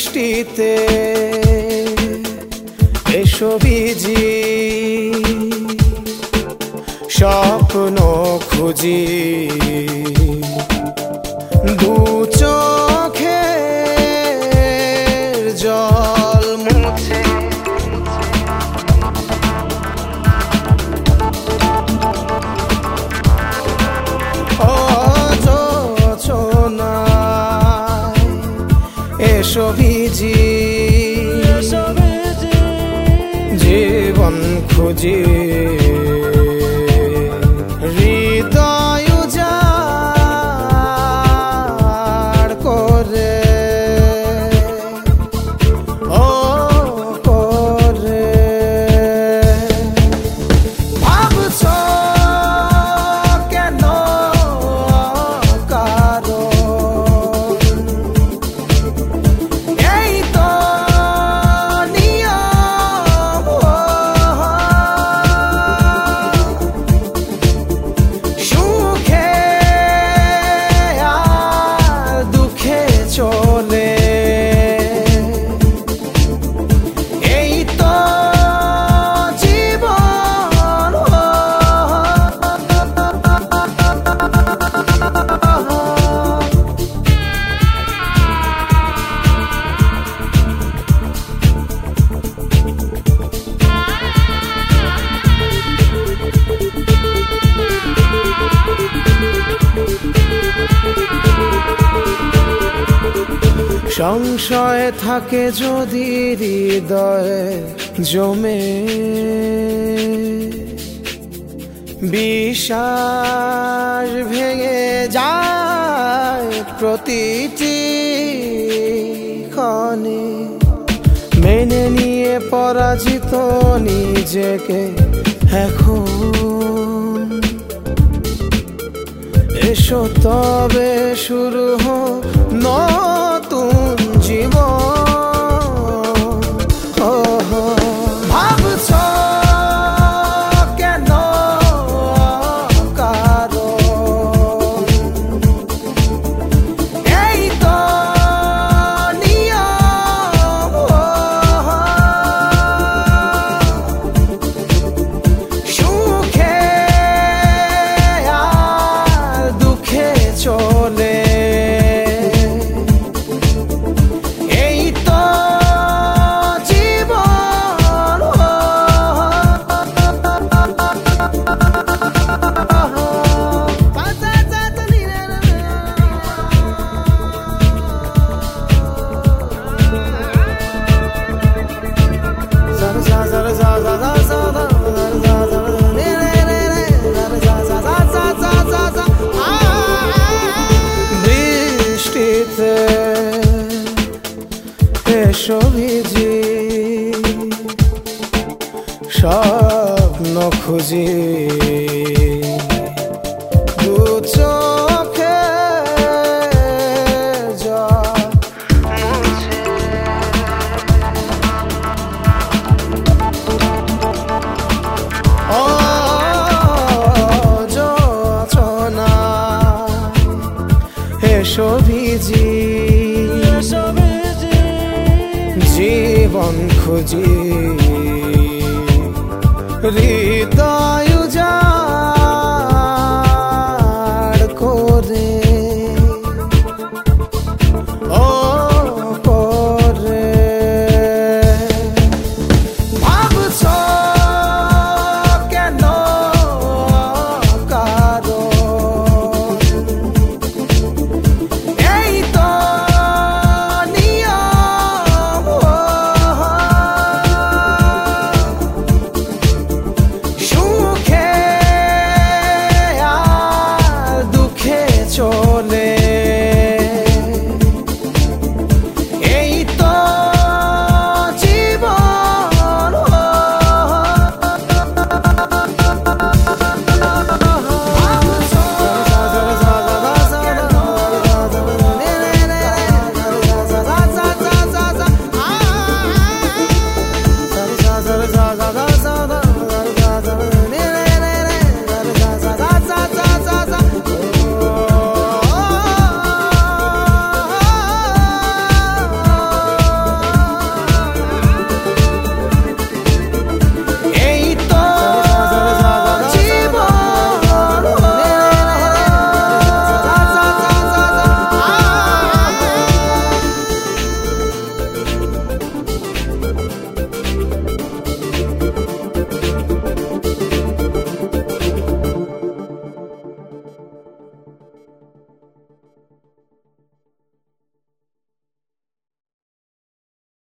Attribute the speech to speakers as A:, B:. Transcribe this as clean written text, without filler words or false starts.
A: বৃষ্টিতে এসো ভিজি, স্বপ্ন খুঁজি দু চোখের জল মুছে। ও জোছনায় এসো ভিজি, জীবন খুঁজি হৃদয় উজাড় করে। ও করে ভাবছ কেন কারণ এই তো নিয়ম। সুখে আর দুঃখে চলে এই তো জীবন। সংশয় থাকে যদি হৃদয়ে জমে, বিশ্বাস ভেঙে যায় প্রতিটি ক্ষণে। মেনে নিয়ে পরাজিত নিজেকে এখন, এসো তবে শুরু হোক নতুন জীবন। ভাবছ কেন কারণ এই তো নিয়ম। সুখে আর দুঃখে চলে এই তো জীবন। বৃষ্টিতে এসো ভিজি, স্বপ্ন খুঁজি দু চোখে জল মুছে। ও জোছনায় এসো ভিজি, জীবন খুঁজি